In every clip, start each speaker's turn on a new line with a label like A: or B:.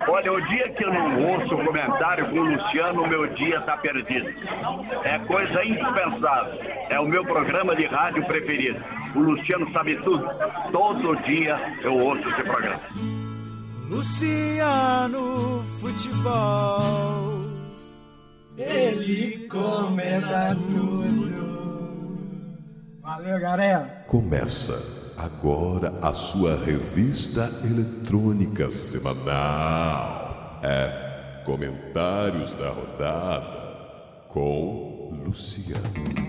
A: Olha, o dia que eu não ouço o comentário com o Luciano, o meu dia tá perdido. É coisa indispensável. É o meu programa de rádio preferido. O Luciano sabe tudo. Todo dia eu ouço esse programa.
B: Luciano Futebol, ele comenta tudo. Valeu, galera.
C: Começa agora a sua revista eletrônica semanal. É Comentários da Rodada com Luciano.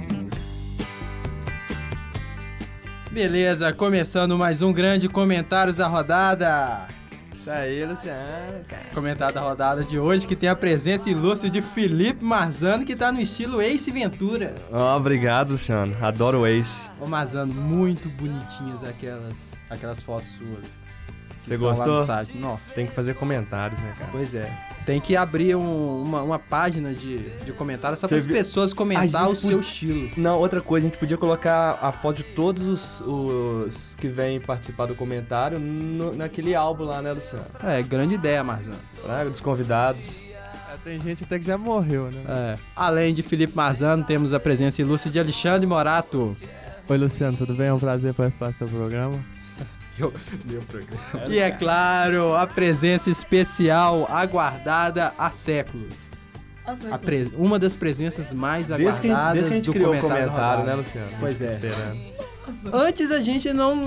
D: Beleza, começando mais um grande Comentários da Rodada.
E: Isso aí, Luciano, cara.
D: Comentário da rodada de hoje, que tem a presença ilustre de Felipe Marzano, que tá no estilo Ace Ventura.
E: Obrigado, Luciano. Adoro o Ace.
D: Ô Marzano, muito bonitinhas aquelas fotos suas.
E: Você gostou?
D: Lá no site. Não.
E: Tem que fazer comentários, né, cara?
D: Pois é. Tem que abrir uma página de comentários só para as pessoas comentar o seu estilo.
E: Não, outra coisa, a gente podia colocar a foto de todos os que vêm participar do comentário naquele álbum lá, né, Luciano?
D: É, grande ideia, Marzano.
E: Dos convidados.
F: Tem gente até que já morreu, né?
D: É. Além de Felipe Marzano, temos a presença ilustre de Alexandre Morato.
F: Oi, Luciano, tudo bem? É um prazer participar do seu programa.
D: Meu programa. E é claro, a presença especial aguardada há séculos. Uma das presenças mais aguardadas
E: desde que a gente
D: do
E: criou
D: comentário,
E: né, Luciano?
D: Pois é.
E: Esperando.
D: Antes a gente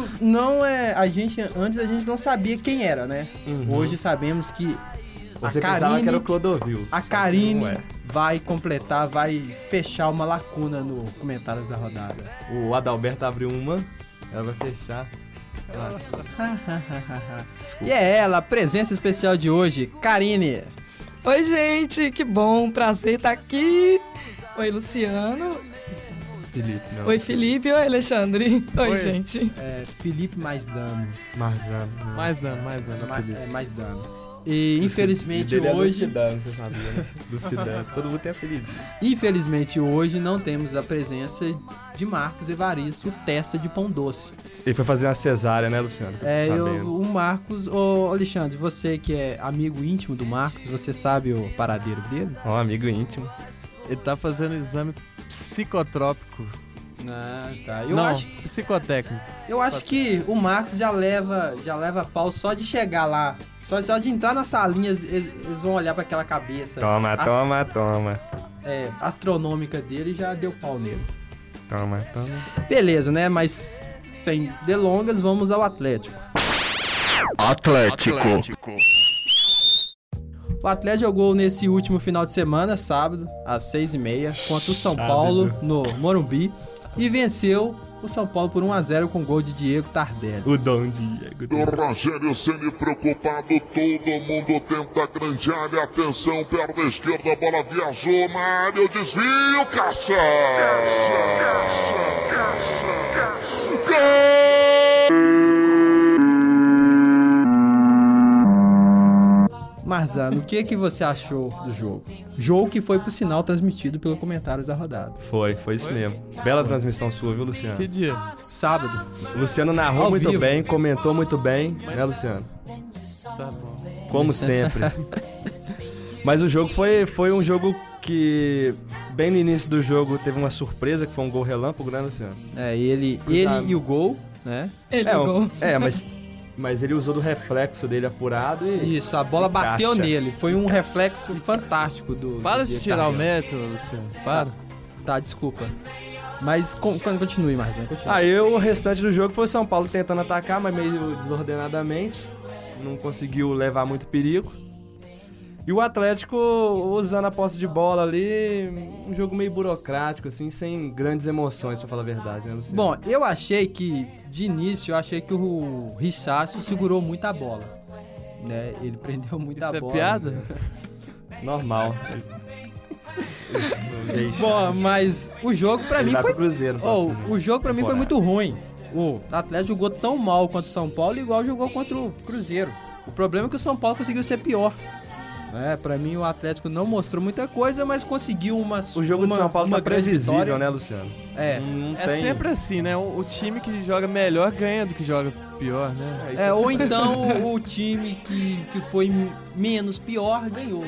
D: antes a gente não sabia quem era, né?
E: Uhum.
D: Hoje sabemos que
E: Você pensava que era o Clodovil.
D: A Karine vai completar, vai fechar uma lacuna no Comentários da Rodada.
E: O Adalberto abriu uma, ela vai fechar.
D: E é ela, a presença especial de hoje, Karine.
G: Oi, gente, que bom, prazer estar aqui. Oi, Luciano.
E: Felipe, não.
G: Oi, Felipe. Oi, Alexandre. Oi, gente.
D: Felipe mais dano.
F: Mais dano.
D: Mais dano. E infelizmente hoje...
E: É Lucidano, você sabia, né? Lucidano, todo mundo tem apelido.
D: Infelizmente hoje não temos a presença de Marcos Evaristo, o testa de pão doce.
E: Ele foi fazer uma cesárea, né, Luciano?
D: O Marcos... Ô, Alexandre, você que é amigo íntimo do Marcos, você sabe o paradeiro dele?
E: Amigo íntimo.
F: Ele tá fazendo exame psicotrópico.
D: Ah, tá.
F: Psicotécnico.
D: Eu acho que o Marcos já leva pau só de chegar lá. Só de entrar na salinha, eles vão olhar pra aquela cabeça.
E: Toma.
D: Astronômica dele, já deu pau nele.
E: Toma.
D: Beleza, né? Mas sem delongas, vamos ao Atlético. O Atlético jogou nesse último final de semana, sábado, às 6h30, contra o São Paulo, no Morumbi, e venceu o São Paulo por 1-0 com gol de Diego Tardelli.
E: O Dom Diego.
C: Do Rogério Ceni preocupado, todo mundo tenta a grande área, atenção, perna esquerda, a bola viajou na área, o desvio, Caixa!
D: Marzano, o que você achou do jogo? Jogo que foi, por sinal, transmitido pelo Comentários da Rodada.
E: Foi isso mesmo. Bela transmissão sua, viu, Luciano?
F: Que dia?
D: Sábado.
E: O Luciano narrou muito bem, comentou muito bem, né, Luciano?
F: Tá bom.
E: Como sempre. Mas o jogo foi um jogo que, bem no início do jogo, teve uma surpresa, que foi um gol relâmpago, né, Luciano?
D: Ele e o gol, né?
E: Mas ele usou do reflexo dele apurado e...
D: Isso, a bola bateu nele. Foi um reflexo fantástico do...
F: Para de tirar o mérito, Luciano. Para.
D: Tá, desculpa. Mas quando continue, Marzano, continue.
E: Aí o restante do jogo foi o São Paulo tentando atacar, mas meio desordenadamente. Não conseguiu levar muito perigo. E o Atlético usando a posse de bola ali, um jogo meio burocrático, assim, sem grandes emoções, pra falar a verdade, né, Luciano?
D: Bom, eu achei que, de início, o Richarlison segurou muito a bola, né? Ele prendeu muito a bola.
F: Isso é piada?
E: Normal.
D: Bom, mas o jogo pra mim foi...
E: Cruzeiro,
D: o jogo pra mim foi muito ruim. O Atlético jogou tão mal contra o São Paulo, igual jogou contra o Cruzeiro. O problema é que o São Paulo conseguiu ser pior. Pra mim o Atlético não mostrou muita coisa, mas conseguiu
E: O jogo de São Paulo tá previsível,
D: vitória,
E: né, Luciano?
F: É sempre assim, né? O time que joga melhor ganha do que joga pior, né?
D: Ou então o time que foi menos pior ganhou.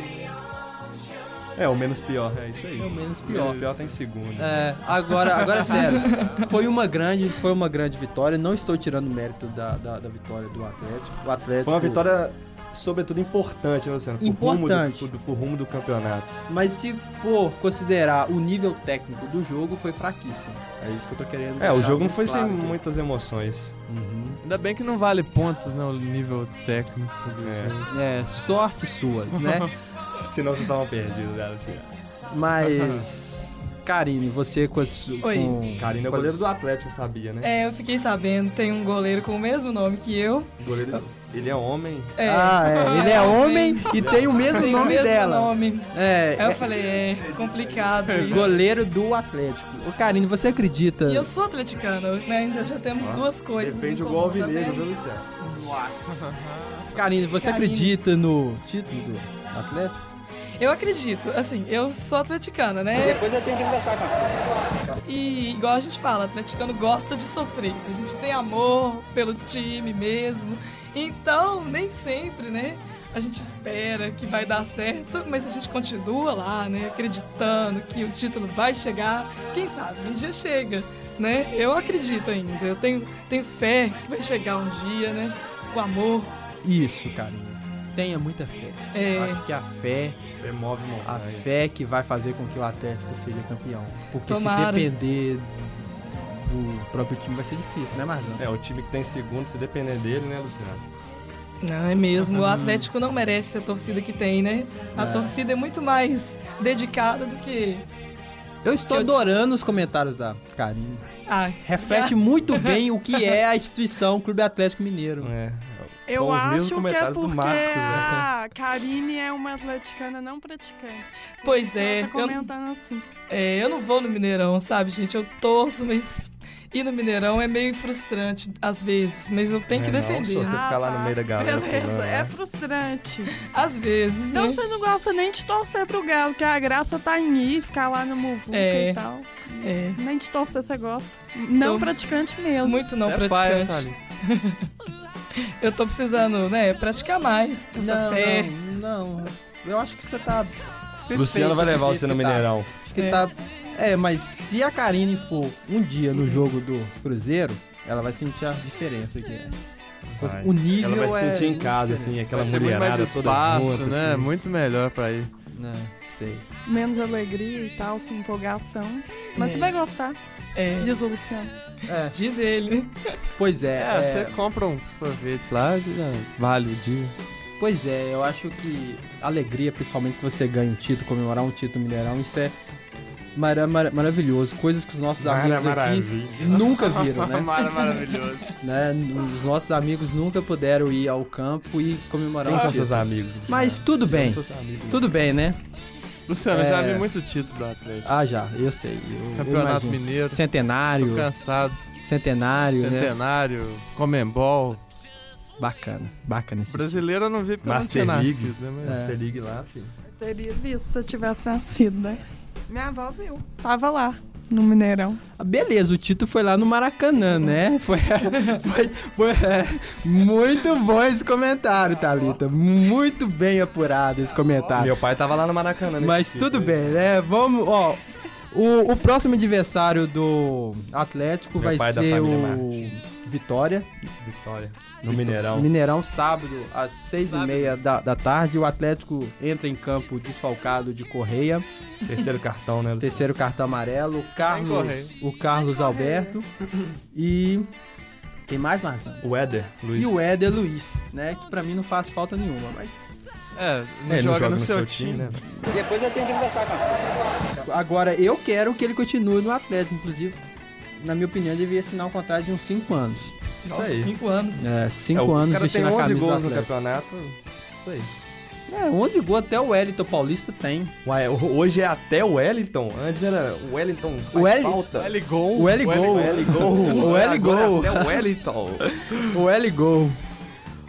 E: O menos pior. É isso aí.
D: O menos
E: O
D: pior.
E: menos pior tá em segundo.
D: Agora sério, foi uma grande vitória. Não estou tirando mérito da vitória do Atlético. O Atlético
E: Foi uma vitória, sobretudo, importante, né, Luciano?
D: Importante.
E: Por rumo do campeonato.
D: Mas se for considerar o nível técnico do jogo, foi fraquíssimo. É isso que eu tô querendo
E: O
D: deixar
E: jogo não foi
D: claro
E: sem
D: aqui.
E: muitas emoções.
F: Ainda bem que não vale pontos, né? O nível técnico do jogo.
D: Sorte suas, né?
E: Senão vocês estavam perdidos, né, Luciano?
D: Mas, Karine, você com
E: Karine é o goleiro do Atlético, eu sabia, né?
G: Eu fiquei sabendo, tem um goleiro com o mesmo nome que eu.
E: Goleiro, ele é homem.
D: Ele é homem e tem o mesmo
G: Tem
D: nome
G: o mesmo
D: dela.
G: nome. Aí eu falei, complicado isso.
D: Goleiro do Atlético. Ô, Karine, você acredita?
G: E eu sou atleticana, né? Ainda já temos duas coisas.
E: Depende
G: em
E: do
G: comum,
E: gol
G: tá
E: alvinegro,
G: vendo?
E: viu, Luciano?
D: Karine, você
G: Karine.
D: acredita no título do Atlético?
G: Eu acredito, assim, eu sou atleticana, né?
D: Depois eu tenho que conversar com você.
G: E igual a gente fala, atleticano gosta de sofrer. A gente tem amor pelo time mesmo. Então, nem sempre, né? A gente espera que vai dar certo, mas a gente continua lá, né? Acreditando que o título vai chegar. Quem sabe, um dia chega, né? Eu acredito ainda. Eu tenho fé que vai chegar um dia, né? Com amor.
D: Isso, Karine. Tenha muita fé. Acho que a fé
E: Remove
D: a fé que vai fazer com que o Atlético seja campeão. Porque
G: Tomara.
D: se depender do próprio time vai ser difícil, né, Marzão?
E: O time que tem segundo, se depender dele, né, Luciano?
G: Não, é mesmo. O Atlético não merece a torcida que tem, né? A torcida é muito mais dedicada do que...
D: Eu estou adorando os comentários da Karine. Reflete
G: já.
D: muito bem o que é a instituição Clube Atlético Mineiro.
H: Eu
E: São os mesmos
H: acho que é
E: comentários do
H: porque
E: Marcos, né?
H: a Karine é uma atleticana não praticante.
G: Pois é.
H: Ela tá comentando assim.
G: Eu não vou no Mineirão, sabe, gente? Eu torço, mas ir no Mineirão é meio frustrante às vezes. Mas eu tenho que defender.
E: Não, se você ficar lá no meio da galera.
H: Beleza,
E: pulando,
H: é
E: né?
H: frustrante.
G: Às vezes,
H: Então
G: né?
H: você não gosta nem de torcer pro Galo, que a graça tá em ir, ficar lá no Muvuca e tal. Nem de torcer você gosta. Não praticante mesmo.
G: Muito não praticante. Eu tô precisando, né, praticar mais essa fé.
D: Não. Eu acho que você tá perfeito.
E: Luciano vai levar você no Mineirão.
D: Acho que tá... mas se a Karine for um dia no jogo do Cruzeiro, ela vai sentir a diferença aqui. O nível
E: ela vai se sentir em casa, assim, aquela mulherada
F: mais
E: toda
F: espaço,
E: junta,
F: né?
E: assim.
F: Muito melhor pra ir.
D: Sei.
H: Menos alegria e tal, assim, empolgação. Mas você vai gostar. Diz o Luciano.
G: Diz ele.
D: Pois é.
F: Você compra um sorvete lá, já vale o dia.
D: Pois é, eu acho que alegria, principalmente que você ganha um título, comemorar um título Mineirão, isso é maravilhoso. Coisas que os nossos amigos aqui nunca viram, né?
F: Maravilhoso.
D: Né? Os nossos amigos nunca puderam ir ao campo e comemorar
E: Quem
D: um
E: são
D: título.
E: seus amigos?
D: Mas tudo bem. Tudo bem, né?
F: Luciano, eu já vi muito título do Atlético.
D: Já, eu sei.
F: Campeonato Mineiro.
D: Centenário.
F: Tô cansado.
D: Centenário,
F: Centenário, Comembol.
D: Bacana esse
F: brasileiro eu não vi porque
E: Master
F: eu não
E: League.
F: tinha nascido, né? Mas...
E: Master League lá, filho.
H: Eu teria visto se eu tivesse nascido, né? Minha avó viu. Tava lá, no Mineirão.
D: Beleza, o título foi lá no Maracanã, né? Foi muito bom esse comentário, Thalita. Muito bem apurado esse comentário.
E: Meu pai tava lá no Maracanã.
D: Mas tudo bem, né? Vamos, o próximo adversário do Atlético vai ser o Vitória.
E: No Mineirão.
D: Mineirão, sábado, às 6h30 da tarde. O Atlético entra em campo desfalcado de Correia.
E: Terceiro cartão, né, Luciano?
D: Terceiro cartão amarelo. O Carlos Alberto. E... Tem mais, Marzão?
E: O Éder Luiz.
D: E o Éder Luiz, né? Que pra mim não faz falta nenhuma, mas...
F: não joga no seu time,
E: né?
D: Depois eu tenho que conversar com você. Agora, eu quero que ele continue no Atlético. Inclusive, na minha opinião, ele devia assinar um contrato de uns 5 anos.
E: Isso aí.
G: 5 anos.
D: 5 anos
E: O cara tem
D: vestindo a
E: 11
D: camisa
E: gols
D: do
E: no
D: Atlético.
E: campeonato. Isso aí.
D: 11 gols, até o Wellington Paulista tem.
E: Uai, hoje é até o Wellington. Antes era o Wellington falta.
D: O L-Gol. O L-Gol.
E: Até o Wellington.
D: O L-Gol.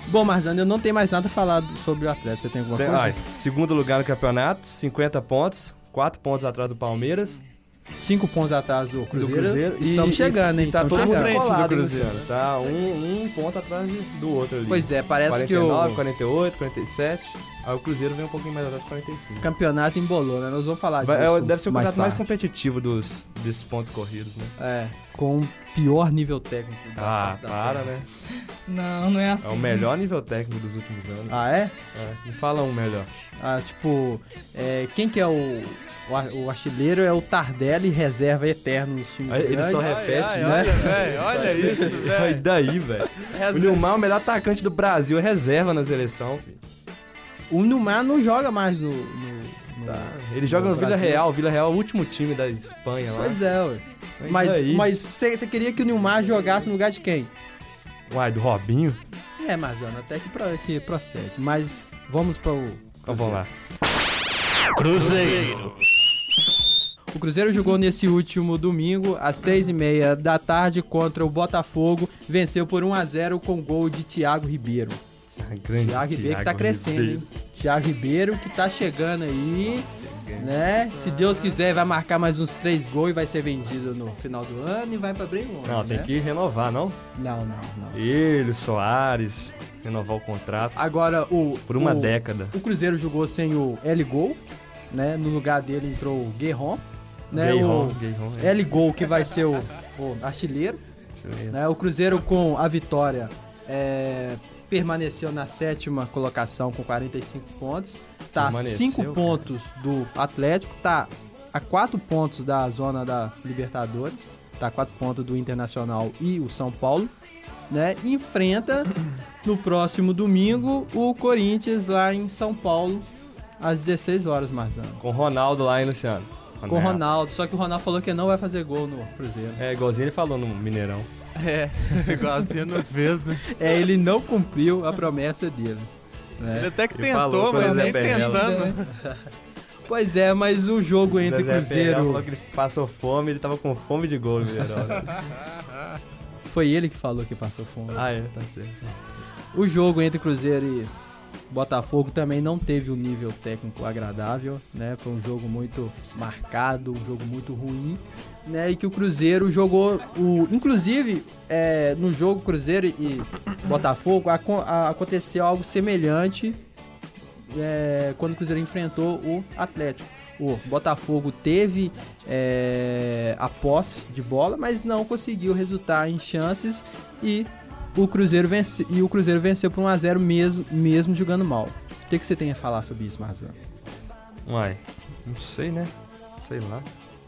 D: Bom, Marzano, eu não tenho mais nada a falar sobre o Atlético. Você tem alguma coisa?
E: Segundo lugar no campeonato, 50 pontos, 4 pontos atrás do Palmeiras.
D: 5 pontos atrás do Cruzeiro. Estamos chegando, hein?
E: Tá todo mundo
F: frente
E: colado
F: do Cruzeiro.
E: Tá um ponto atrás do outro ali.
D: Pois é, parece
E: 49,
D: que
E: 48, 47. Aí o Cruzeiro vem um pouquinho mais atrás, 45.
D: o campeonato embolou, né? Nós vamos falar disso.
E: Deve ser o campeonato mais
D: tarde.
E: competitivo desses pontos corridos, né?
D: É, com o pior nível técnico da face da
E: para,
D: terra.
E: né?
G: Não é assim.
E: É o melhor nível técnico dos últimos anos.
D: Ah, é?
E: Me fala um melhor.
D: Ah, tipo, quem que é o artilheiro é o Tardelli, reserva eterno nos times
E: Ele
D: grandes.
E: só repete, né?
F: Olha, velho, olha isso,
E: E
F: velho.
E: daí, velho? O Nilmar é o melhor atacante do Brasil, é reserva na seleção, filho.
D: O Nilmar não joga mais no
E: Ele joga no Vila
D: Brasil.
E: Real. Vila Real é o último time da Espanha lá.
D: Pois é, ué.
E: daí?
D: Mas você queria que o Nilmar jogasse no lugar de quem?
E: Uai, do Robinho?
D: É, Marzano, até que procede. Mas vamos para o...
E: Então vamos lá.
A: Cruzeiro.
D: O Cruzeiro jogou nesse último domingo, às 6h30 da tarde, contra o Botafogo. Venceu por 1-0 com gol de Thiago Ribeiro.
E: Grande
D: Thiago Ribeiro que tá crescendo, hein? Thiago Ribeiro que tá chegando aí, né? Se Deus quiser, vai marcar mais uns 3 gols e vai ser vendido no final do ano e vai pra bem longe,
E: Não,
D: né?
E: tem que renovar, não?
D: Não.
E: Ele, o Soares, renovar o contrato
D: Agora,
E: por uma década.
D: O Cruzeiro jogou sem o L-Gol, né? No lugar dele entrou o Guerron, né?
E: Guerron,
D: O L-Gol que vai ser o artilheiro, né? O Cruzeiro com a vitória permaneceu na 7ª colocação com 45 pontos. Tá a 5 pontos do Atlético, tá a 4 pontos da zona da Libertadores, tá a 4 pontos do Internacional e o São Paulo, né? E enfrenta no próximo domingo o Corinthians lá em São Paulo às 16 horas, Marzano.
E: Com o Ronaldo lá, hein, Luciano?
D: Com o Ronaldo, só que o Ronaldo falou que não vai fazer gol no Cruzeiro.
E: É, igualzinho ele falou no Mineirão.
F: Igualzinho não fez, né?
D: Ele não cumpriu a promessa dele. Né?
F: Ele até que
E: Ele
F: tentou,
E: falou
F: mas
E: pro
F: nem
E: Zé Penela.
F: tentando.
D: Pois é, mas o jogo entre
E: Zé Penela
D: Cruzeiro...
E: falou que ele passou fome, ele tava com fome de gol no Mineirão.
D: Foi ele que falou que passou fome.
E: Tá certo.
D: O jogo entre Cruzeiro e Botafogo também não teve um nível técnico agradável, né? Foi um jogo muito marcado, um jogo muito ruim, né? E que o Cruzeiro jogou... Inclusive, no jogo Cruzeiro e Botafogo, aconteceu algo semelhante quando o Cruzeiro enfrentou o Atlético. O Botafogo teve a posse de bola, mas não conseguiu resultar em chances e o Cruzeiro venceu por 1-0 mesmo jogando mal. O que você tem a falar sobre isso, Marzano?
E: Uai, não sei, né? Sei lá.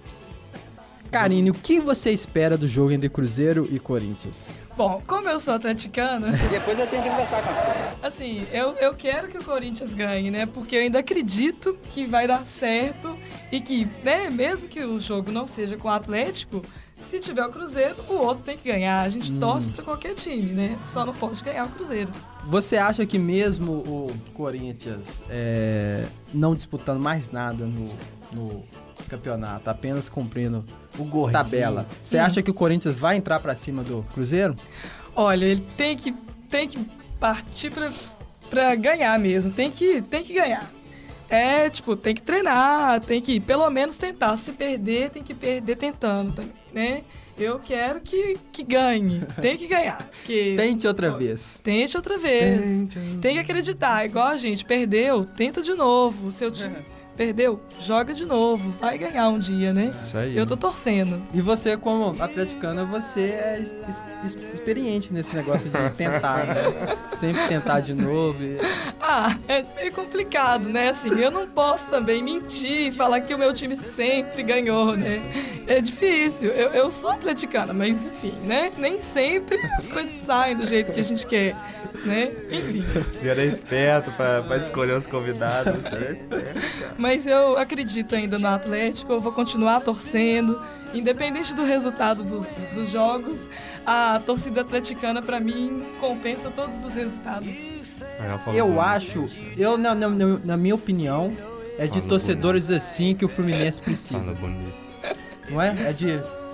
D: Karine, o que você espera do jogo entre Cruzeiro e Corinthians?
G: Bom, como eu sou atleticana...
D: Depois eu tenho que conversar com você.
G: Assim, eu quero que o Corinthians ganhe, né? Porque eu ainda acredito que vai dar certo e que, né, mesmo que o jogo não seja com o Atlético, se tiver o Cruzeiro, o outro tem que ganhar. A gente torce pra qualquer time, né? Só não pode ganhar o Cruzeiro.
D: Você acha que mesmo o Corinthians não disputando mais nada no campeonato, apenas cumprindo tabela, você acha que o Corinthians vai entrar pra cima do Cruzeiro?
G: Olha, ele tem que partir pra ganhar mesmo. Tem que ganhar. Tem que treinar, tem que pelo menos tentar. Se perder, tem que perder tentando também, né? Eu quero que ganhe. Tem que ganhar.
D: Tente outra vez.
G: Tente outra vez. Tem que acreditar. Igual a gente perdeu, tenta de novo. O seu time perdeu, joga de novo. Vai ganhar um dia, né?
E: Isso aí.
G: Eu tô torcendo.
D: E você, como atleticana, você é experiente nesse negócio de tentar, né? Sempre tentar de novo.
G: É meio complicado, né? Assim, eu não posso também mentir e falar que o meu time sempre ganhou, né? É difícil. Eu sou atleticana, mas enfim, né? Nem sempre as coisas saem do jeito que a gente quer, né? Enfim.
E: Você era esperto pra escolher os convidados. Você era esperto, cara.
G: Mas eu acredito ainda no Atlético, eu vou continuar torcendo. Independente do resultado dos jogos, a torcida atleticana, pra mim, compensa todos os resultados.
D: Eu acho, na minha opinião, é de torcedores assim que o Fluminense precisa.
E: Fala bonito.
D: Não é? É de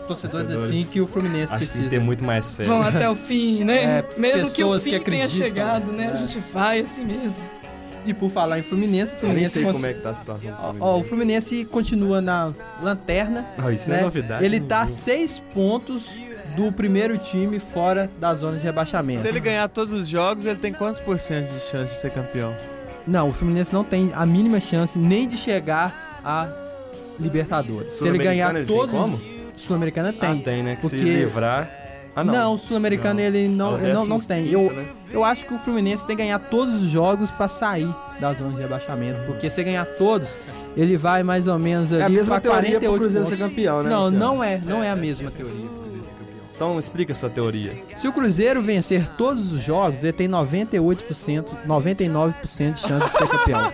D: torcedores assim que o Fluminense
E: Acho
D: precisa.
E: que tem muito mais fé.
G: Vão até o fim, né? Mesmo que o fim
D: que
G: tenha chegado, né? A gente vai assim mesmo.
D: E por falar em Fluminense, o
E: Eu nem
D: Fluminense...
E: sei como é que tá a situação do Fluminense.
D: Ó, o Fluminense continua na lanterna.
E: Não, isso
D: né?
E: é novidade.
D: Ele tá a 6 pontos do primeiro time fora da zona de rebaixamento.
F: Se ele ganhar todos os jogos, ele tem quantos por cento de chance de ser campeão?
D: Não, o Fluminense não tem a mínima chance nem de chegar a Libertadores. Se ele ganhar todos...
E: Como?
D: Sul-Americana tem.
E: Tem, né? Que
D: porque...
E: se livrar...
D: não. O Sul-Americano ele não tem. Eu acho que o Fluminense tem que ganhar todos os jogos pra sair da zona de rebaixamento. Porque se ganhar todos, ele vai mais ou menos ali
E: a mesma
D: pra 48
E: teoria pro Cruzeiro
D: pontos.
E: ser campeão, né?
D: Não,
E: Luciano?
D: não é a mesma teoria pro Cruzeiro ser campeão.
E: Então explica a sua teoria.
D: Se o Cruzeiro vencer todos os jogos, ele tem 98%, 99% de chance de ser campeão.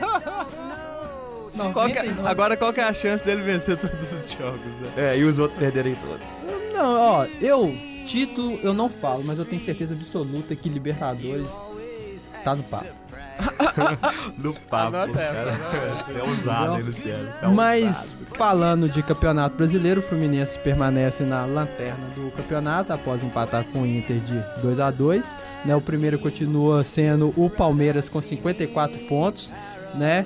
F: Agora qual que é a chance dele vencer todos os jogos, né?
E: E os outros perderem todos.
D: Não, ó, título eu não falo, mas eu tenho certeza absoluta que Libertadores tá no papo.
E: No papo, cara. Você é ousado, hein, Luciano?
D: Mas, falando de campeonato brasileiro, o Fluminense permanece na lanterna do campeonato após empatar com o Inter de 2-2. Né? O primeiro continua sendo o Palmeiras com 54 pontos, né?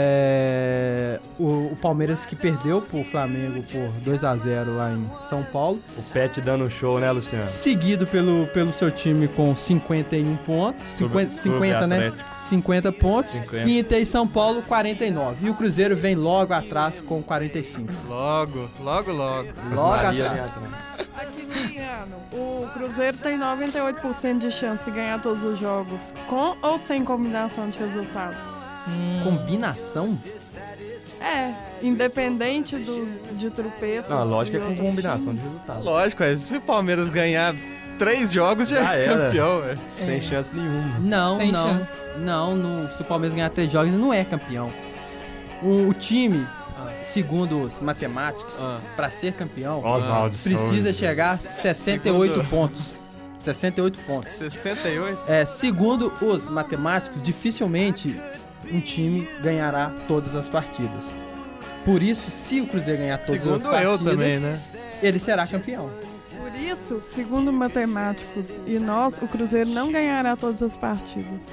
D: O Palmeiras que perdeu pro Flamengo por 2-0 lá em São Paulo.
E: O Pet dando show, né, Luciano?
D: Seguido pelo seu time com 51 pontos. 50, né? 50 pontos.
E: 50.
D: Inter e São Paulo, 49. E o Cruzeiro vem logo atrás com 45.
F: Logo
D: atrás.
H: Aqui, Luciano, o Cruzeiro tem 98% de chance de ganhar todos os jogos, com ou sem combinação de resultados.
D: Combinação?
H: Independente de tropeços.
E: Não, lógico que é com
H: outros
E: combinação de
H: times.
E: resultados.
F: Lógico, se o Palmeiras ganhar 3 jogos, já é campeão, velho.
E: Sem chance nenhuma.
D: Não, se o Palmeiras ganhar 3 jogos, ele não é campeão. O time, segundo os matemáticos, pra ser campeão,
E: Oswaldo
D: precisa
E: Souza.
D: chegar a 68 pontos. 68 pontos.
F: 68?
D: Segundo os matemáticos, dificilmente um time ganhará todas as partidas. Por isso, se o Cruzeiro ganhar todas as partidas,
F: também, né?
D: ele será campeão.
H: Por isso, segundo matemáticos e nós, o Cruzeiro não ganhará todas as partidas.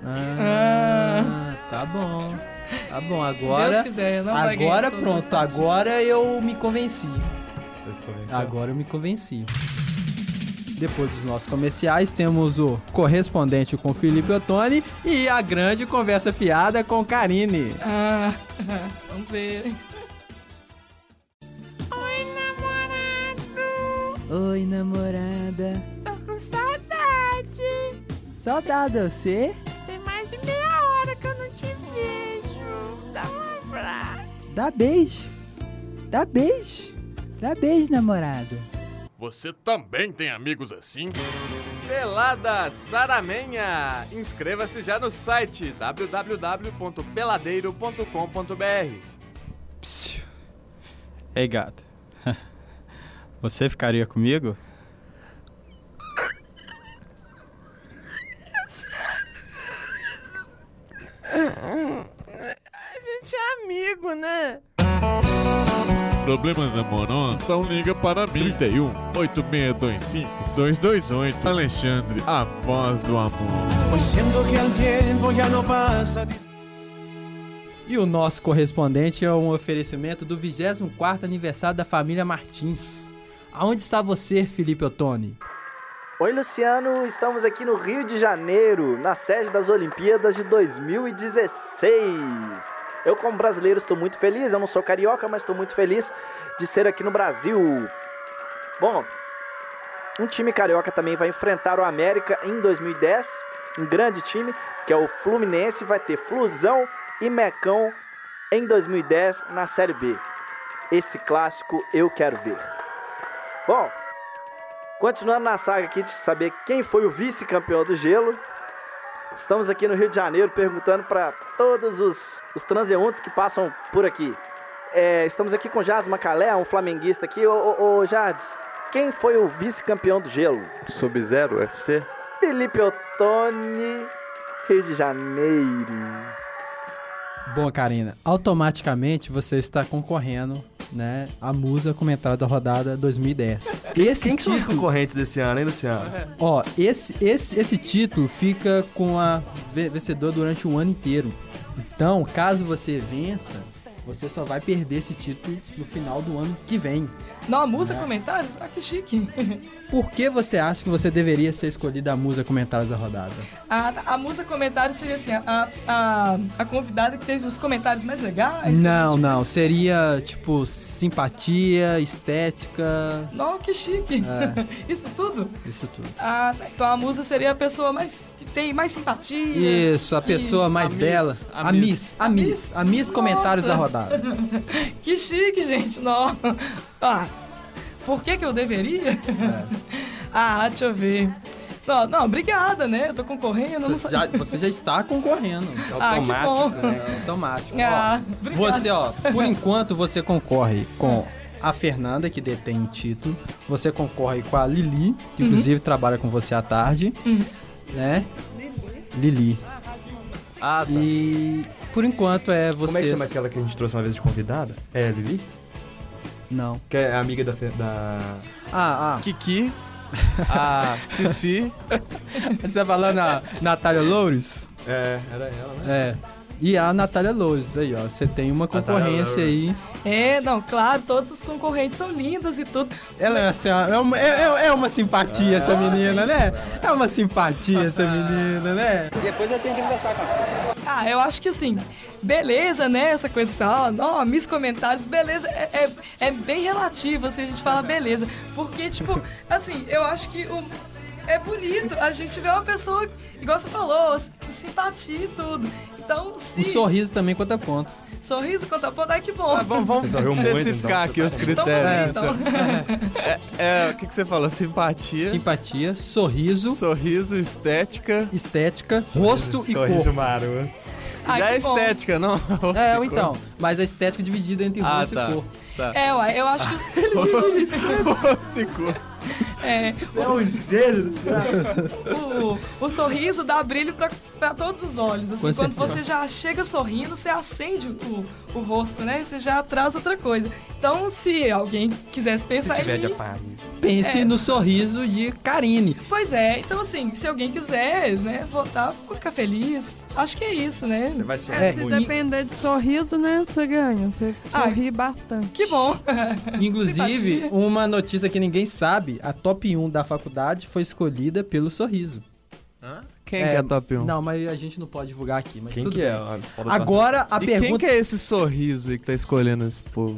D: Tá bom. Agora,
G: Se Deus quiser, não vai
D: agora
G: ganhar todas as
D: pronto.
G: partidas.
D: Agora eu me convenci. Depois dos nossos comerciais, temos o correspondente com Felipe Ottoni e a grande conversa fiada com Karine.
G: Vamos ver.
D: Oi, namorada.
I: Tô com saudade.
D: Saudade de você?
I: Tem mais de meia hora que eu não te vejo. Dá um abraço.
D: Dá beijo. Dá beijo, namorado.
J: Você também tem amigos assim?
K: Pelada Saramenha! Inscreva-se já no site www.peladeiro.com.br.
L: Psiu. Ei, gata. Você ficaria comigo?
I: A gente é amigo, né?
J: Problemas amorosos? Então liga para mim. 31 8625 228. Alexandre, a voz do amor.
D: E o nosso correspondente é um oferecimento do 24º aniversário da família Martins. Aonde está você, Felipe Ottoni?
M: Oi, Luciano, estamos aqui no Rio de Janeiro, na sede das Olimpíadas de 2016. Eu, como brasileiro, estou muito feliz. Eu não sou carioca, mas estou muito feliz de ser aqui no Brasil. Bom, um time carioca também vai enfrentar o América em 2010. Um grande time, que é o Fluminense. Vai ter Flusão e Mecão em 2010 na Série B. Esse clássico eu quero ver. Bom, continuando na saga aqui de saber quem foi o vice-campeão do gelo, estamos aqui no Rio de Janeiro perguntando para todos os transeuntes que passam por aqui. Estamos aqui com Jardes Macalé, um flamenguista aqui. Ô Jardes, quem foi o vice-campeão do gelo?
E: Sub-Zero, UFC?
M: Felipe Ottoni, Rio de Janeiro.
D: Bom, Karina, automaticamente você está concorrendo né, a musa comentada da rodada 2010.
E: Quem que são os concorrentes desse ano, hein, Luciano?
D: Ó, esse título fica com a vencedor durante o ano inteiro. Então, caso você vença, você só vai perder esse título no final do ano que vem.
G: Não, a musa comentários? Ah, que chique.
D: Por que você acha que você deveria ser escolhida a musa comentários da rodada?
G: A musa comentários seria assim, a convidada que teve os comentários mais legais?
D: Não, seria tipo simpatia, estética.
G: Não, que chique. Isso tudo?
D: Isso tudo.
G: Então a musa seria a pessoa que tem mais simpatia.
D: Isso, a pessoa mais bela. A Miss comentários da rodada.
G: Que chique, gente. Não. Por que eu deveria? Deixa eu ver. Não, obrigada, né? Eu tô concorrendo.
D: Você já está concorrendo.
G: Que bom.
D: Automático. Você, por enquanto, você concorre com a Fernanda, que detém o título. Você concorre com a Lili, que inclusive trabalha com você à tarde. Né? Lili.
E: Tá.
D: E por enquanto é você.
E: Como é que chama aquela que a gente trouxe uma vez de convidada? É a Lili?
D: Não.
E: Que é amiga da...
F: Kiki. Cici.
D: Você tá falando a Natália Loures?
E: Era ela, né?
D: E a Natália Loures, aí, ó. Você tem uma concorrência aí.
G: Claro, todos os concorrentes são lindos e tudo.
D: Ela é uma simpatia, essa menina, né? É uma simpatia, essa menina, né?
N: Depois eu tenho que conversar com você.
G: Eu acho que assim, beleza, né? Essa coisa assim, Miss Comentários, beleza, é bem relativo, assim, a gente fala beleza. Porque, tipo, assim, eu acho que é bonito a gente ver uma pessoa, igual você falou, simpatia e tudo. Então,
D: o sorriso também conta ponto.
G: Sorriso conta ponto, que bom.
F: Vamos especificar aqui os critérios. O que você falou?
D: Simpatia, sorriso.
F: Sorriso, estética,
D: rosto e cor.
E: Sorriso maroto.
F: Já é estética, não?
D: Então. Mas a estética dividida entre rosto e cor.
F: Tá.
G: Eu acho que...
F: rosto e cor.
E: É um gênero.
G: O sorriso dá brilho pra todos os olhos. Assim, quando você já chega sorrindo, você acende o rosto, né? Você já traz outra coisa. Então, se alguém quisesse pensar em mim...
D: Pense no sorriso de Karine.
G: Pois é. Então, assim, se alguém quiser, né, votar, vou ficar feliz. Acho que é isso, né?
E: Você vai ser
H: se depender de sorriso, né, você ganha. Você sorri bastante.
G: Que bom.
D: Inclusive, uma notícia que ninguém sabe, a top 1 da faculdade foi escolhida pelo sorriso.
F: Quem que é a top 1?
D: Não, mas a gente não pode divulgar aqui. Mas
E: quem
D: tudo
E: que
D: bem.
E: Agora,
D: a pergunta...
F: quem que é esse sorriso aí que tá escolhendo esse povo?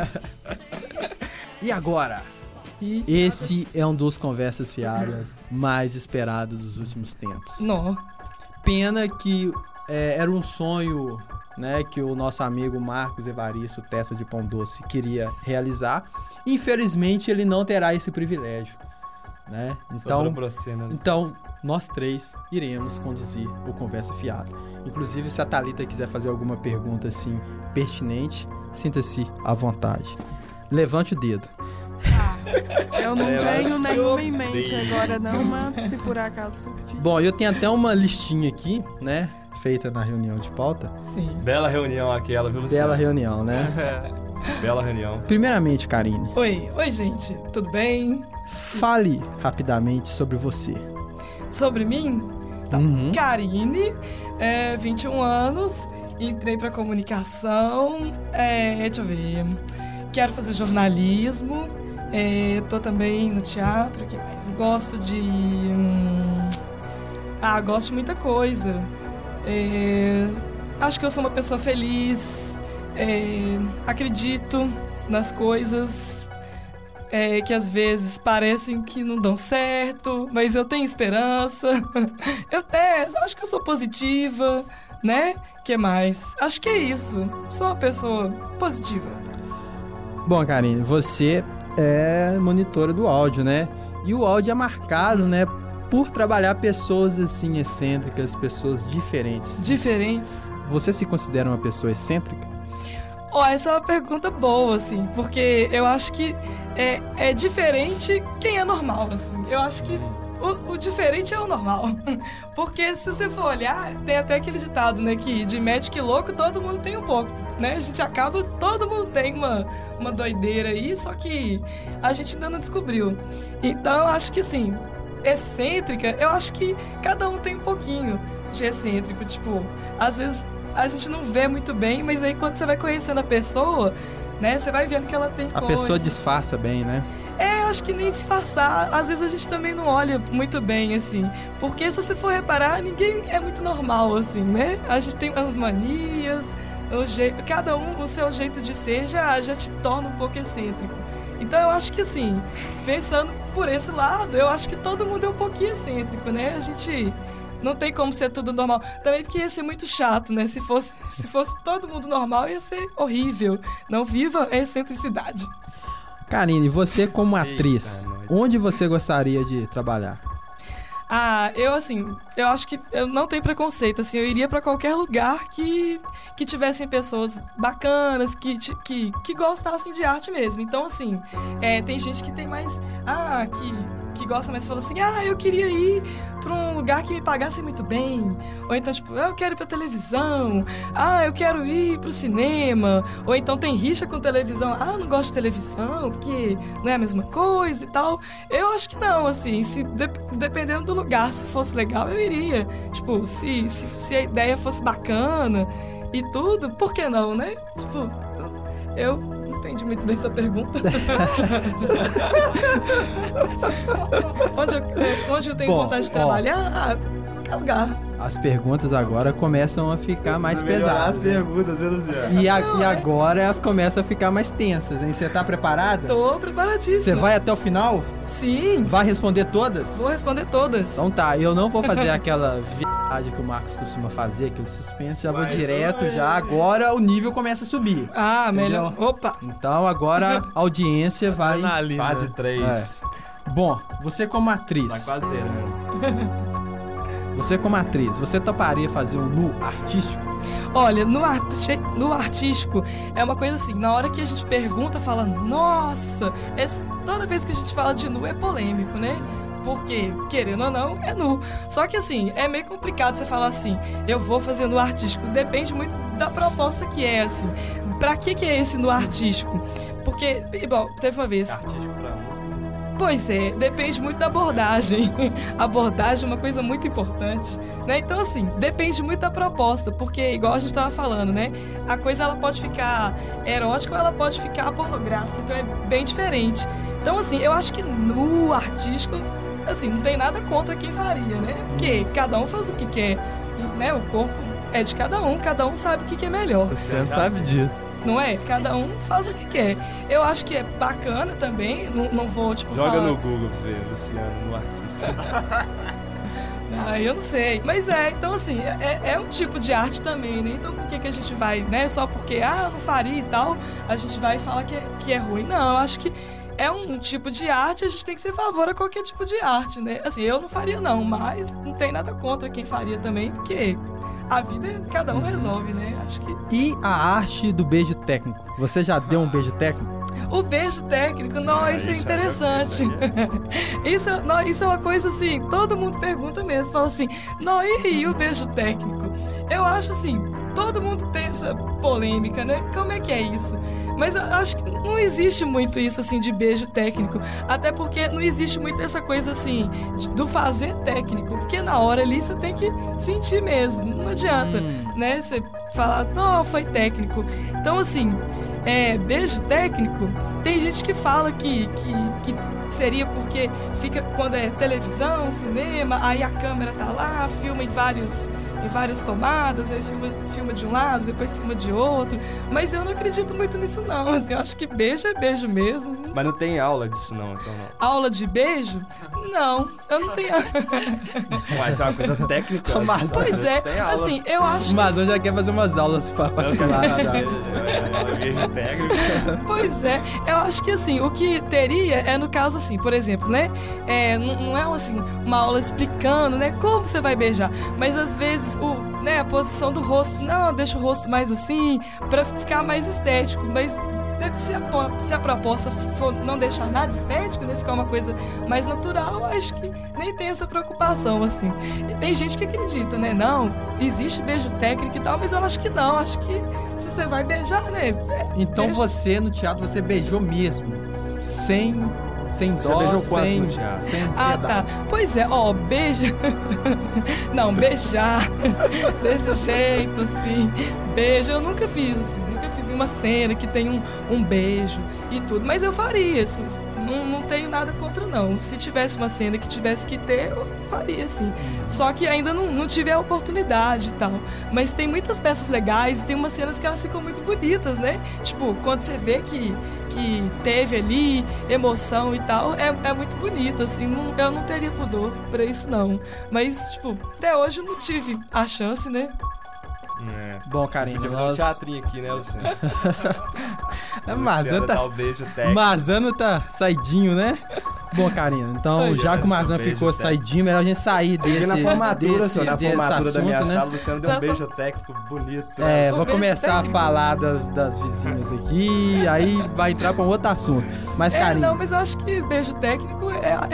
D: E agora? Esse é um dos conversas fiadas mais esperados dos últimos tempos.
G: Não.
D: Pena que era um sonho, né, que o nosso amigo Marcos Evaristo Testa de Pão Doce queria realizar. Infelizmente, ele não terá esse privilégio, né? Então, nós três iremos conduzir o Conversa Fiada. Inclusive, se a Thalita quiser fazer alguma pergunta assim pertinente, sinta-se à vontade. Levante o dedo.
H: Eu não tenho nenhuma em mente agora não, mas se por acaso surgir.
D: Bom, eu tenho até uma listinha aqui, né? Feita na reunião de pauta.
G: Sim.
E: Bela reunião aquela, viu, Luciano?
D: Bela reunião, né?
E: Bela reunião.
D: Primeiramente, Karine.
G: Oi, gente. Tudo bem?
D: Fale rapidamente sobre você.
G: Sobre mim? Tá. Karine, 21 anos, entrei pra comunicação, deixa eu ver, quero fazer jornalismo, tô também no teatro, o que mais? Gosto de... gosto de muita coisa. Acho que eu sou uma pessoa feliz, acredito nas coisas que às vezes parecem que não dão certo, mas eu tenho esperança. Acho que eu sou positiva, né? Que mais? Acho que é isso. Sou uma pessoa positiva.
D: Bom, Karine, você é monitora do áudio, né? E o áudio é marcado, né, por trabalhar pessoas assim excêntricas, pessoas diferentes.
G: Diferentes?
D: Você se considera uma pessoa excêntrica?
G: Essa é uma pergunta boa, assim, porque eu acho que é diferente quem é normal, assim. Eu acho que o diferente é o normal. Porque se você for olhar, tem até aquele ditado, né, que de médico e louco todo mundo tem um pouco, né? A gente acaba, todo mundo tem uma doideira aí, só que a gente ainda não descobriu. Então eu acho que assim, excêntrica, eu acho que cada um tem um pouquinho de excêntrico, tipo, às vezes a gente não vê muito bem, mas aí quando você vai conhecendo a pessoa, né, você vai vendo que ela tem
D: A pessoa disfarça bem, né?
G: Acho que nem disfarçar, às vezes a gente também não olha muito bem, assim, porque se você for reparar, ninguém é muito normal, assim, né? A gente tem as manias, cada um, o seu jeito de ser já te torna um pouco excêntrico. Então eu acho que assim, pensando por esse lado, eu acho que todo mundo é um pouquinho excêntrico, né? A gente não tem como ser tudo normal. Também porque ia ser muito chato, né? Se fosse todo mundo normal, ia ser horrível. Não viva a excentricidade.
D: Karine, você como atriz, onde você gostaria de trabalhar?
G: Eu acho que eu não tenho preconceito, assim, eu iria pra qualquer lugar que tivessem pessoas bacanas, que gostassem de arte mesmo. Então, assim, tem gente que tem mais, que gosta, mas fala assim, eu queria ir pra um lugar que me pagasse muito bem. Ou então, tipo, eu quero ir pra televisão. Eu quero ir pro cinema. Ou então tem rixa com televisão. Eu não gosto de televisão, porque não é a mesma coisa e tal. Eu acho que não, assim, dependendo do lugar, se fosse legal, eu iria. Tipo, se a ideia fosse bacana e tudo, por que não, né? Tipo, eu não entendi muito bem sua pergunta. onde eu tenho vontade de trabalhar? Qualquer lugar.
D: As perguntas agora começam a ficar mais pesadas.
E: As perguntas, Luciano.
D: E agora elas começam a ficar mais tensas, hein? Você tá preparada?
G: Tô preparadíssima.
D: Você vai até o final?
G: Sim.
D: Vai responder todas?
G: Vou responder todas.
D: Então tá, eu não vou fazer aquela viagem que o Marcos costuma fazer, aquele suspense, já vou direto, agora o nível começa a subir.
G: Melhor. Opa!
D: Então agora a audiência vai...
E: Fase 3.
D: Bom, você como atriz...
E: Tá quase zerando.
D: Você como atriz, você toparia fazer um nu artístico?
G: Olha, no artístico é uma coisa assim, na hora que a gente pergunta, fala, nossa, toda vez que a gente fala de nu é polêmico, né? Porque, querendo ou não, é nu. Só que assim, é meio complicado você falar assim, eu vou fazer nu artístico. Depende muito da proposta que é, assim. Pra que é esse nu artístico? Porque, bom, teve uma vez...
E: Artístico pra música.
G: Pois é, depende muito da abordagem. A abordagem é uma coisa muito importante, né? Então, assim, depende muito da proposta, porque, igual a gente estava falando, né? A coisa, ela pode ficar erótica ou ela pode ficar pornográfica, então é bem diferente. Então, assim, eu acho que no artístico, assim, não tem nada contra quem faria, né? Porque cada um faz o que quer, né? O corpo é de cada um sabe o que é melhor.
E: Você não sabe disso.
G: Não é? Cada um faz o que quer. Eu acho que é bacana também, não vou, tipo,
E: Joga
G: falar...
E: no Google pra você ver, Luciano, no artista.
G: Eu não sei. Mas então assim, é um tipo de arte também, né? Então por que a gente vai, né? Só porque, não faria e tal, a gente vai falar que é ruim. Não, eu acho que é um tipo de arte, a gente tem que ser a favor a qualquer tipo de arte, né? Assim, eu não faria não, mas não tem nada contra quem faria também, porque... A vida, cada um resolve, né? Acho que...
D: E a arte do beijo técnico? Você já deu um beijo técnico?
G: O beijo técnico, isso é interessante. Isso é uma coisa assim, todo mundo pergunta mesmo, fala assim, e o beijo técnico? Eu acho assim, todo mundo tem essa polêmica, né? Como é que é isso? Mas eu acho que não existe muito isso, assim, de beijo técnico. Até porque não existe muito essa coisa, assim, do fazer técnico. Porque na hora ali você tem que sentir mesmo. Não adianta, né? Você falar, não, foi técnico. Então, assim, beijo técnico, tem gente que fala que seria porque fica quando é televisão, cinema, aí a câmera tá lá, filma em várias tomadas, aí filma de um lado, depois filma de outro. Mas eu não acredito muito nisso não, assim, eu acho que beijo é beijo mesmo.
E: Mas não tem aula disso não, então não.
G: Aula de beijo? Não, eu não tenho.
E: Mas é uma coisa técnica.
G: Pois é, assim, eu acho...
D: Mas eu já quer fazer umas aulas particulares já.
G: Pois é, eu acho que assim, o que teria é no caso assim, por exemplo, né? Não é assim, uma aula explicando, né, como você vai beijar, mas às vezes a posição do rosto, não, deixa o rosto mais assim, pra ficar mais estético, mas Se a proposta for não deixar nada estético, né? Ficar uma coisa mais natural, eu acho que nem tem essa preocupação, assim. E tem gente que acredita, né? Não, existe beijo técnico e tal, mas eu acho que não. Acho que se você vai beijar, né?
D: Então
G: beijo...
D: você, no teatro, você beijou mesmo? Sem
E: Você
D: dó,
E: já beijou quantos
D: sem...
E: no teatro?
G: Ah, tá. Pois é, ó, beija... Não, beijar desse jeito, assim. Beijo, eu nunca fiz, assim. Uma cena que tem um beijo e tudo, mas eu faria, assim, não tenho nada contra, não. Se tivesse uma cena que tivesse que ter, eu faria, assim. Só que ainda não tive a oportunidade e tal. Mas tem muitas peças legais e tem umas cenas que elas ficam muito bonitas, né? Tipo, quando você vê que teve ali emoção e tal, é muito bonito, assim. Eu não teria pudor pra isso, não. Mas, tipo, até hoje eu não tive a chance, né?
D: Bom, Karine,
E: nós... um teatrinho aqui, né, Luciano?
D: Mazano tá saidinho, né? Bom, Karine, então já que o Mazano ficou saidinho, melhor a gente sair desse
E: na formatura, na formatura
D: assunto,
E: da minha
D: né?
E: sala, o Luciano deu um beijo técnico bonito.
D: Vou começar a falar das vizinhas aqui, aí vai entrar pra um outro assunto. Mas, Karine...
G: Não, mas eu acho que beijo técnico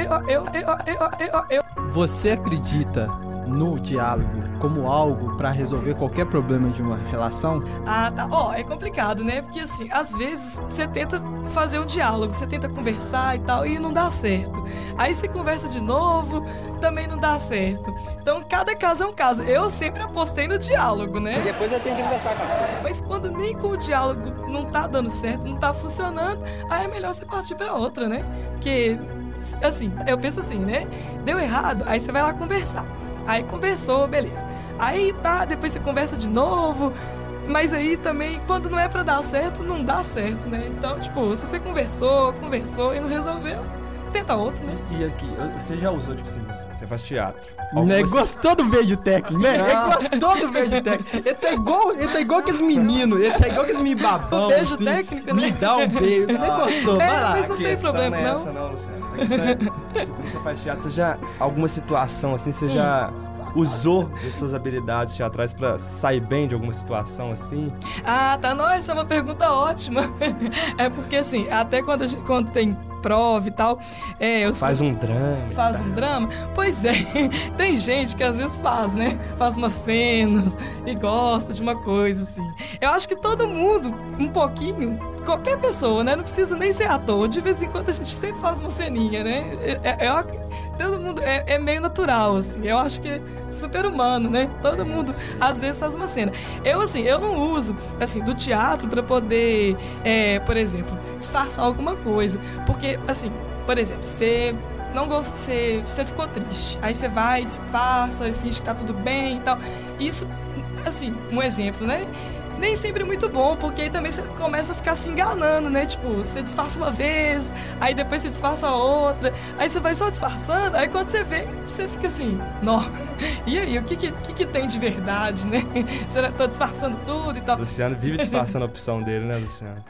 D: Você acredita no diálogo como algo pra resolver qualquer problema de uma relação?
G: Ah, tá. É complicado, né? Porque, assim, às vezes você tenta fazer um diálogo, você tenta conversar e tal, e não dá certo. Aí você conversa de novo, também não dá certo. Então, cada caso é um caso. Eu sempre apostei no diálogo, né?
N: E depois eu tenho que conversar com você.
G: Mas quando nem com o diálogo não tá dando certo, não tá funcionando, aí é melhor você partir pra outra, né? Porque, assim, eu penso assim, né? Deu errado, aí você vai lá conversar. Aí conversou, beleza. Aí tá, depois você conversa de novo. Mas aí também, quando não é pra dar certo, não dá certo, né? Então, tipo, se você conversou e não resolveu, tenta outro, né?
E: E aqui, você já usou, tipo assim, você faz teatro.
D: Né? Gostou do beijo técnico, né? Ele gostou do beijo técnico. Ele tá igual aqueles meninos, ele tá igual aqueles meninos babão.
G: Beijo
D: assim,
G: técnico,
D: me
G: né?
D: dá um beijo. Ele gostou, vai lá.
G: Mas não tem problema,
E: não. Essa não, Luciano. A questão é, quando você faz teatro, você já, alguma situação assim, você já usou das suas habilidades teatrais pra sair bem de alguma situação assim?
G: Ah, tá. Não, essa é uma pergunta ótima. É porque, assim, até quando tem prova e tal...
E: Faz um drama.
G: Faz um drama? Pois é. Tem gente que às vezes faz, né? Faz umas cenas e gosta de uma coisa, assim. Eu acho que todo mundo, um pouquinho, qualquer pessoa, né? Não precisa nem ser ator. De vez em quando a gente sempre faz uma ceninha, né? Todo mundo... É meio natural, assim. Eu acho que é super humano, né? Todo mundo, às vezes, faz uma cena. Eu não uso, assim, do teatro pra poder, por exemplo, disfarçar alguma coisa. Porque, assim, por exemplo, você não gosta, você ficou triste. Aí você vai, disfarça, finge que tá tudo bem e tal. Isso, assim, um exemplo, né? Nem sempre é muito bom, porque aí também você começa a ficar se enganando, né? Tipo, você disfarça uma vez, aí depois você disfarça outra, aí você vai só disfarçando, aí quando você vê, você fica assim, nó. E aí, o que tem de verdade, né? Você tá disfarçando tudo e tal.
E: Luciano vive disfarçando a opção dele, né, Luciano?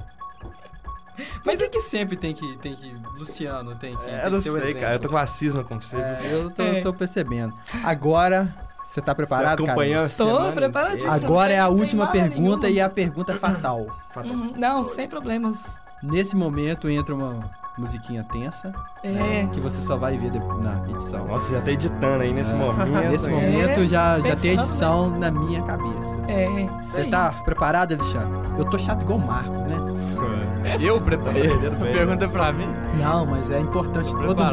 D: Mas é que sempre tem que Luciano tem que
E: eu não sei, cara, eu tô com a cisma com você.
D: Eu tô percebendo. Agora... Você tá preparado, cara?
G: Tô preparadíssimo.
D: Agora é a última pergunta e a pergunta fatal.
G: Não, sem problemas.
D: Nesse momento entra uma musiquinha tensa, que você só vai ver na edição.
E: Nossa, já tá editando aí nesse momento.
D: Nesse momento já tem edição na minha cabeça. Você tá preparado, Alexandre? Eu tô chato igual o Marcos, né?
F: Eu preparei? Pergunta pra mim?
D: Não, mas é importante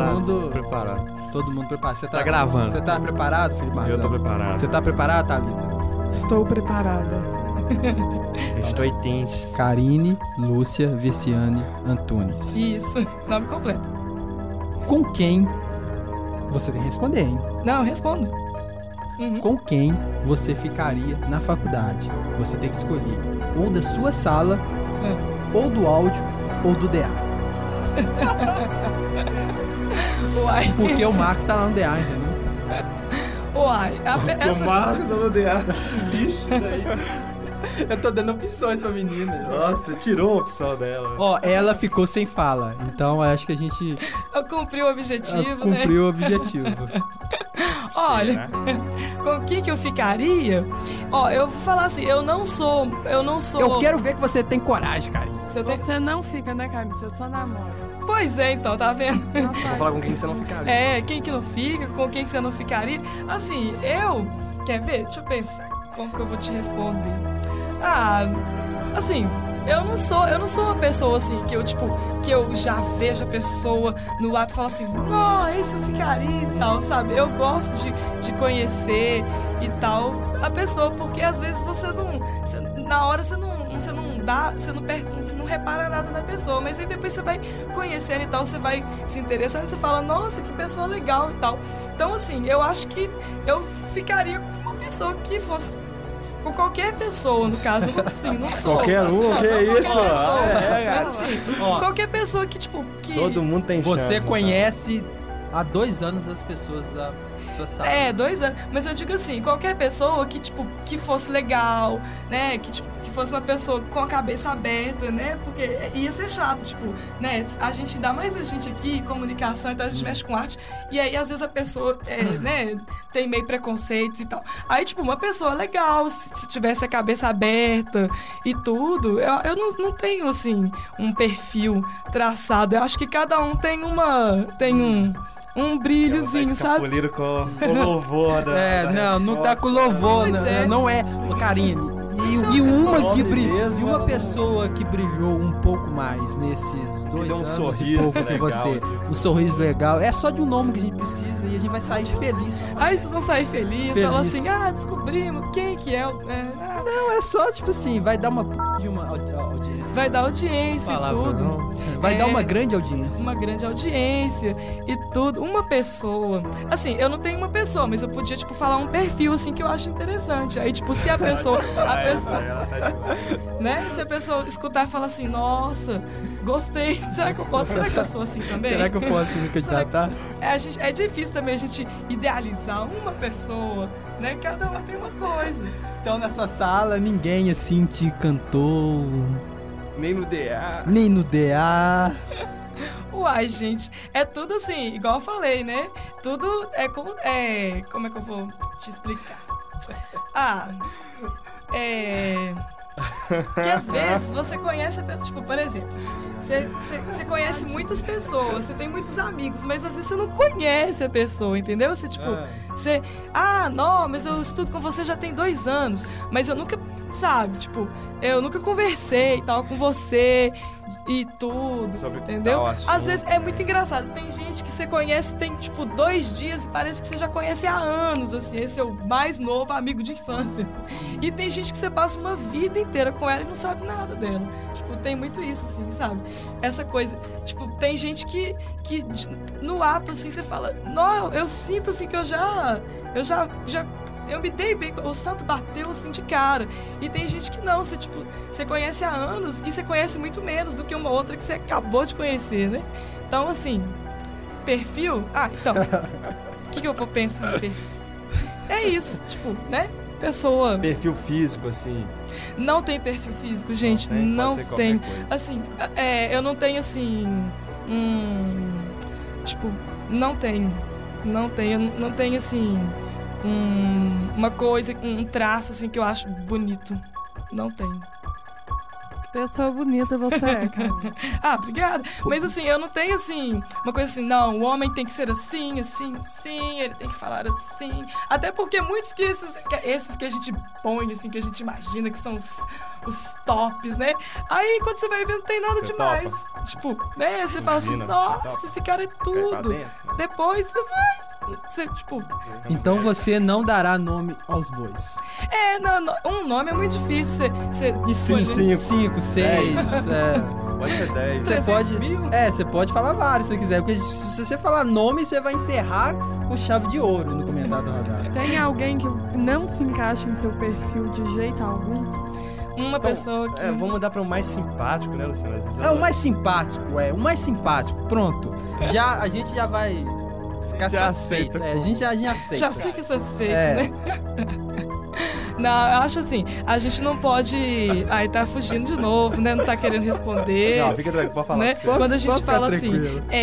D: todo mundo preparado. Você
F: tá gravando.
D: Você tá preparado, Felipe Marzão?
E: Eu tô preparado.
D: Você tá preparado, Thalita?
H: Estou preparada.
E: Estou itente.
D: Karine Lúcia Viciane Antunes.
G: Isso, nome completo.
D: Com quem você tem que responder, hein?
G: Não, eu respondo.
D: Com quem você ficaria na faculdade? Você tem que escolher ou da sua sala, ou do áudio, ou do DA.
G: Uai.
D: Porque o Marcos tá lá no DA, entendeu?
G: Uai.
E: O Marcos tá no DA. Vixe, daí.
D: Eu tô dando opções pra menina.
E: Nossa, tirou a opção dela.
D: Ela ficou sem fala. Então acho que a gente...
G: Eu cumpri o objetivo,
D: Cumpriu o objetivo.
G: Olha, com quem que eu ficaria? Eu vou falar assim, eu não sou...
D: Eu quero ver que você tem coragem, Karine.
H: Você não fica, né, Karine? Você só namora.
G: Pois é, então, tá vendo?
E: Vou falar com quem você não ficaria.
G: Quem que não fica, com quem que você não ficaria. Assim, quer ver? Deixa eu pensar como que eu vou te responder. Assim, eu não sou uma pessoa assim, que eu já vejo a pessoa no ato e falo assim, não, esse eu ficaria e tal, sabe? Eu gosto de conhecer e tal a pessoa, porque às vezes na hora você não repara nada da pessoa, mas aí depois você vai conhecendo e tal, você vai se interessando e você fala, nossa, que pessoa legal e tal. Então, assim, eu acho que eu ficaria com uma pessoa que fosse com qualquer pessoa, no caso, assim, não sou.
E: Qualquer um, que é isso?
G: Mas assim, qualquer pessoa que,
E: todo mundo tem chance.
D: Você conhece há 2 anos as pessoas da sua sala.
G: 2 anos. Mas eu digo assim, qualquer pessoa que fosse legal, né? Que fosse uma pessoa com a cabeça aberta, né? Porque ia ser chato, né? Ainda mais a gente aqui, comunicação, então a gente mexe com arte, e aí às vezes a pessoa, né, tem meio preconceitos e tal. Aí, uma pessoa legal, se tivesse a cabeça aberta e tudo, eu não tenho, assim, um perfil traçado. Eu acho que cada um tem um brilhozinho, sabe?
E: Com louvor, né?
D: Não tá com louvor, não é, Karine. E uma pessoa que brilhou um pouco mais nesses 2 anos
E: sorriso
D: e pouco que você, um sorriso legal, é só de um nome que a gente precisa e a gente vai sair feliz.
G: Aí vocês vão sair felizes, falam assim, descobrimos quem que é.
D: Não, é só assim, vai dar uma audiência.
G: Vai dar audiência e tudo.
D: Vai dar uma grande audiência.
G: Uma grande audiência e tudo. Uma pessoa. Assim, eu não tenho uma pessoa, mas eu podia, falar um perfil, assim, que eu acho interessante. Aí, se a pessoa... né? Se a pessoa escutar e falar assim, nossa, gostei, será que eu sou assim também?
D: Será que eu posso me candidatar?
G: É difícil também a gente idealizar uma pessoa, né? Cada um tem uma coisa.
D: Então na sua sala ninguém assim te cantou?
E: Nem no DA.
D: Nem no DA.
G: Uai, gente, é tudo assim, igual eu falei, né? Tudo como é que eu vou te explicar? Que às vezes você conhece a pessoa, por exemplo, você conhece muitas pessoas, você tem muitos amigos, mas às vezes você não conhece a pessoa, entendeu? Não, mas eu estudo com você já tem 2 anos, mas eu nunca, sabe, eu nunca conversei e tal com você e tudo, entendeu? Às vezes é muito engraçado, tem gente que você conhece tem 2 dias e parece que você já conhece há anos, assim, esse é o mais novo amigo de infância, assim. E tem gente que você passa uma vida inteira com ela e não sabe nada dela, tem muito isso, assim, sabe? Essa coisa, tem gente que no ato, assim, você fala, não, eu sinto, assim, que eu me dei bem, o santo bateu assim de cara. E tem gente que não, você conhece há anos e você conhece muito menos do que uma outra que você acabou de conhecer, né? Então, assim, perfil? Então, o que eu vou pensar no perfil? É isso, né? Pessoa...
E: Perfil físico, assim...
G: Não tem perfil físico, gente, não tem. Assim, eu não tenho, assim, não tenho, assim... uma coisa, um traço assim que eu acho bonito. Não tem.
H: Pessoa bonita você é, cara.
G: Obrigada. Mas assim, eu não tenho assim, uma coisa assim, não, o homem tem que ser assim, assim, assim, ele tem que falar assim. Até porque muitos esses que a gente põe, assim, que a gente imagina que são os tops, né? Aí quando você vai ver, não tem nada demais. Né? Você fala assim, nossa, esse cara é tudo. Depois você vai.
D: Então você não dará nome aos bois.
G: Um nome é muito difícil.
D: Cinco, 6.
E: Pode ser 10.
D: Você pode falar vários se quiser. Porque se você falar nome, você vai encerrar com chave de ouro no comentário do radar.
H: Tem alguém que não se encaixa em seu perfil de jeito algum?
G: Uma pessoa que...
E: vamos mudar para o mais simpático, né, Luciana?
D: O mais simpático, o mais simpático. Pronto. A gente já vai... ficar satisfeito. A gente já aceita.
G: Já fica satisfeito, né? Não, eu acho assim, a gente não pode... Aí tá fugindo de novo, né? Não tá querendo responder.
E: Não, fica tranquilo, pode falar.
G: Né? Quando a gente fala assim...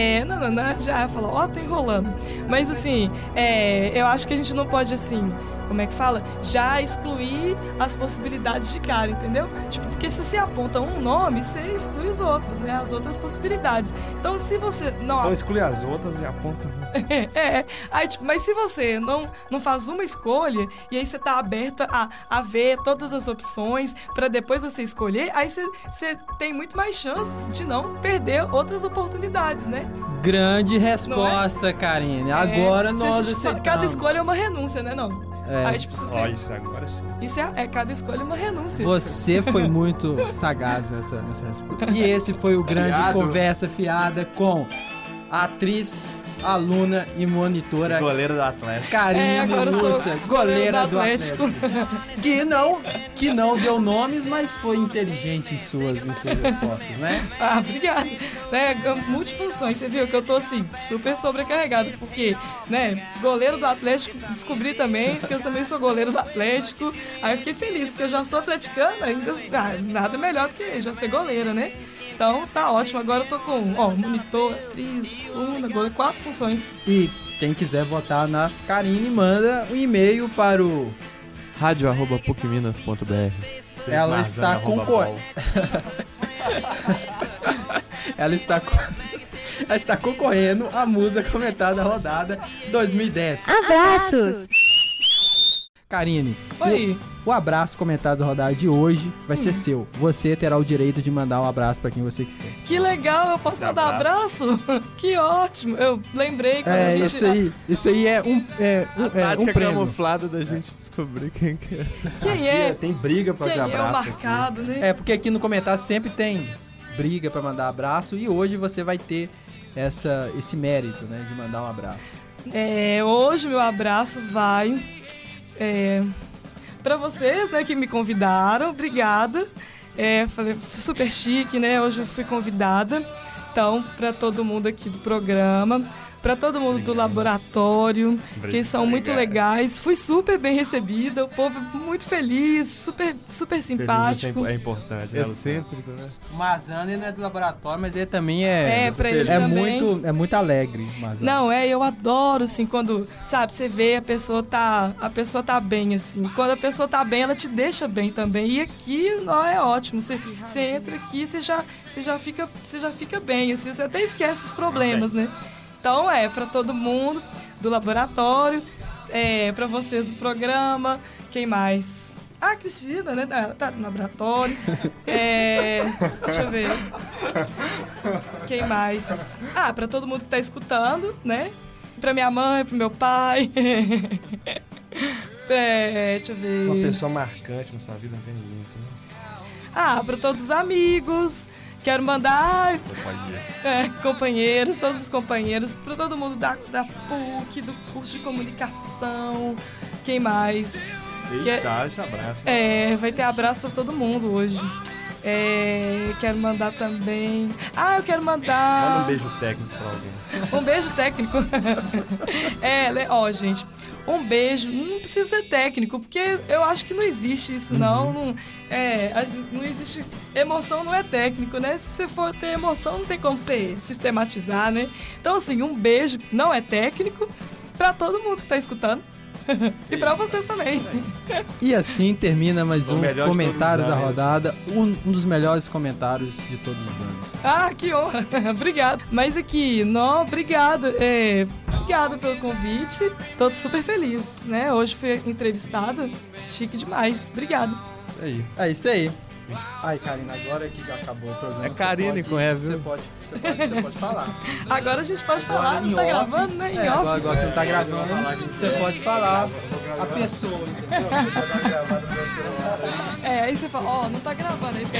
G: não, já fala, tá enrolando. Mas assim, eu acho que a gente não pode, assim, como é que fala? Já excluir as possibilidades de cara, entendeu? Tipo, porque se você aponta um nome, você exclui os outros, né? As outras possibilidades. Então, se você não...
E: Então exclui as outras e aponta...
G: Aí, tipo, mas se você não faz uma escolha, e aí você tá aberta a ver todas as opções, pra depois você escolher, aí você tem muito mais chances de não perder outras oportunidades, né?
D: Grande resposta, Karine. Agora nós aceitamos.
G: Cada escolha é uma renúncia, né, não? Aí, tipo, se você...
E: Isso agora sim.
G: Isso cada escolha é uma renúncia.
D: Você foi muito sagaz nessa resposta. E esse foi o grande Conversa Fiada com a atriz, aluna e monitora...
E: Goleira do Atlético.
D: Karine Lúcia, goleira do Atlético. Que não deu nomes, mas foi inteligente em suas respostas, né?
G: Obrigada. Multifunções, você viu que eu tô assim, super sobrecarregado, porque, né, goleiro do Atlético, descobri também, porque eu também sou goleiro do Atlético. Aí eu fiquei feliz, porque eu já sou atleticana, ainda nada melhor do que já ser goleira, né? Então tá ótimo, agora eu tô com monitor, atriz, aluna, 4 funções.
D: E quem quiser votar na Karine, manda um e-mail para o
F: radio@pucminas.br.
D: Ela está concorrendo. Ela está concorrendo à Musa Comentada da Rodada 2010.
I: Abraços!
D: Karine, o abraço comentado da rodada de hoje vai ser seu. Você terá o direito de mandar um abraço pra quem você quiser.
G: Que legal, eu posso mandar abraço? Que ótimo. Eu lembrei quando a gente...
D: Isso aí é um
F: tática
D: prêmio.
F: camuflada da gente descobrir quem é.
G: Quem é?
E: Tem briga pra dar abraço.
G: Quem é o marcado,
E: aqui.
G: né?
D: Porque aqui no comentário sempre tem briga pra mandar abraço e hoje você vai ter esse mérito, né, de mandar um abraço.
G: Hoje meu abraço vai... pra vocês, né, que me convidaram, obrigada. Falei, super chique, né? Hoje eu fui convidada. Então, pra todo mundo aqui do programa, pra todo mundo do laboratório, que são muito legais. Fui super bem recebida, o povo muito feliz, super simpático.
E: É importante, né?
F: Excêntrico, né?
D: O Mazano ele não é do laboratório, mas ele também
G: pra ele também.
D: É muito alegre, Mazano.
G: Não, eu adoro, assim, quando, sabe, você vê a pessoa tá bem, assim. Quando a pessoa tá bem, ela te deixa bem também. E aqui, é ótimo. Você entra aqui, você já fica bem, assim, você até esquece os problemas, né? Então, pra todo mundo do laboratório, pra vocês do programa, quem mais? A Cristina, né? Tá no laboratório. Deixa eu ver. Quem mais? Pra todo mundo que tá escutando, né? Pra minha mãe, pro meu pai. Deixa eu ver.
E: Uma pessoa marcante na sua vida, não tem ninguém, né?
G: Pra todos os amigos. Quero mandar companheiros, todos os companheiros, para todo mundo da PUC, do curso de comunicação. Quem mais?
E: Abraço.
G: Vai ter abraço para todo mundo hoje. Quero mandar também... eu quero mandar...
E: Manda um beijo técnico pra alguém.
G: Um beijo técnico? Gente... Um beijo, não precisa ser técnico, porque eu acho que não existe isso, não existe, emoção não é técnico, né? Se você for ter emoção, não tem como você sistematizar, né? Então, assim, um beijo não é técnico pra todo mundo que tá escutando. E pra vocês também.
D: E assim termina mais um Comentários da Rodada, um dos melhores comentários de todos os anos.
G: Que honra! Obrigado. Mas aqui, obrigada. Obrigada pelo convite. Tô super feliz, né? Hoje fui entrevistada. Chique demais. Obrigada.
D: É isso aí. Ai, Karine, agora que já acabou o programa.
F: É Karine com E, viu?
D: Você pode falar.
G: Agora a gente pode falar, não tá gravando, né?
D: Agora você não tá gravando, você pode falar a pessoa, entendeu? Você pode gravar no meu celular.
G: Aí você fala, não tá gravando, aí